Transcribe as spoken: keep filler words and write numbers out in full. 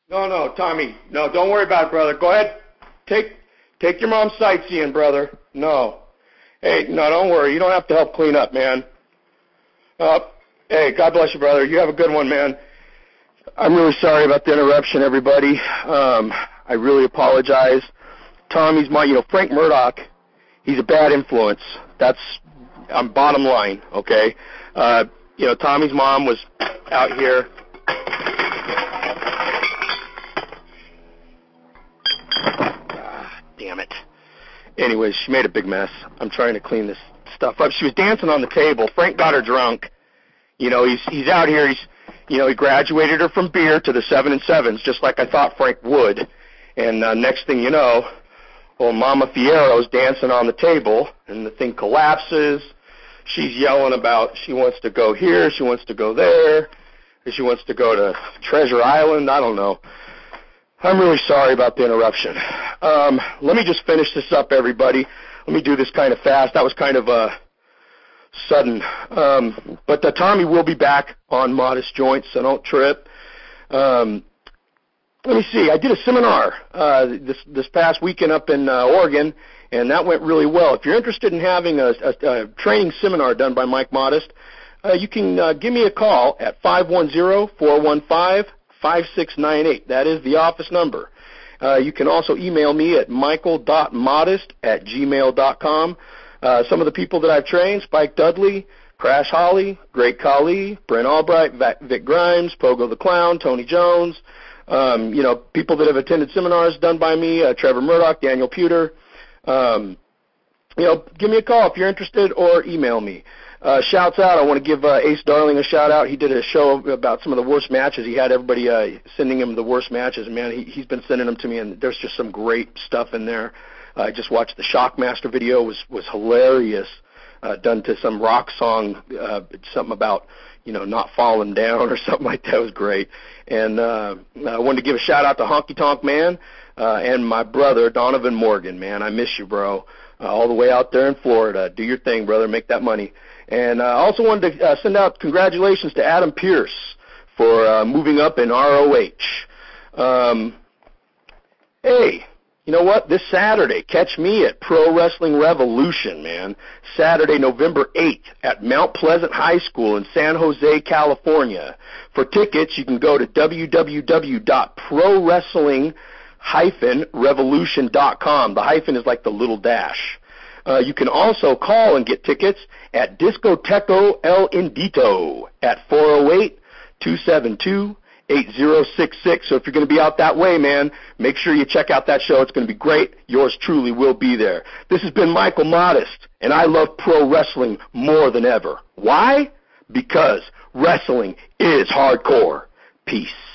No, no, Tommy. No, don't worry about it, brother. Go ahead. Take take your mom sightseeing, brother. No. Hey, no, don't worry. You don't have to help clean up, man. Uh, hey, God bless you, brother. You have a good one, man. I'm really sorry about the interruption, everybody. Um, I really apologize. Tommy's my, you know, Frank Murdoch, he's a bad influence. That's, um, bottom line, okay? Uh, you know, Tommy's mom was out here. Ah, damn it. Anyways, she made a big mess. I'm trying to clean this stuff up. She was dancing on the table. Frank got her drunk. You know, he's he's out here. He's, you know, he graduated her from beer to the seven and sevens, just like I thought Frank would. And uh, next thing you know, well, Mama Fierro's dancing on the table, and the thing collapses. She's yelling about she wants to go here, she wants to go there, she wants to go to Treasure Island. I don't know. I'm really sorry about the interruption. Um, let me just finish this up, everybody. Let me do this kind of fast. That was kind of uh, sudden. Um, but uh, Tommy will be back on Modest Joints, so don't trip. Um, let me see. I did a seminar uh, this this past weekend up in uh, Oregon, and that went really well. If you're interested in having a, a, a training seminar done by Mike Modest, uh, you can uh, give me a call at five one zero, four one five, five six nine eight. That is the office number. Uh, you can also email me at michael dot modest at gmail dot com. Uh, some of the people that I've trained, Spike Dudley, Crash Holly, Great Khali, Brent Albright, Vic Grimes, Pogo the Clown, Tony Jones, um, you know, people that have attended seminars done by me, uh, Trevor Murdoch, Daniel Pewter. Um, you know, give me a call if you're interested or email me. Uh, shouts out, I want to give uh, Ace Darling a shout out. He did a show about some of the worst matches. He had everybody uh, sending him the worst matches. And, man, he, he's been sending them to me, and there's just some great stuff in there. Uh, I just watched the Shockmaster video. It was, was hilarious, uh, done to some rock song, uh, something about, you know, not falling down or something like that. It was great. And uh, I wanted to give a shout out to Honky Tonk Man uh, and my brother, Donovan Morgan. Man, I miss you, bro, uh, all the way out there in Florida. Do your thing, brother. Make that money. And I uh, also wanted to uh, send out congratulations to Adam Pierce for uh, moving up in R O H. Um, hey, you know what? This Saturday, catch me at Pro Wrestling Revolution, man. Saturday, November eighth at Mount Pleasant High School in San Jose, California. For tickets, you can go to w w w dot pro wrestling dash revolution dot com. The hyphen is like the little dash. Uh, you can also call and get tickets at Discoteco El Indito at four oh eight, two seven two, eight oh six six. So if you're going to be out that way, man, make sure you check out that show. It's going to be great. Yours truly will be there. This has been Michael Modest, and I love pro wrestling more than ever. Why? Because wrestling is hardcore. Peace.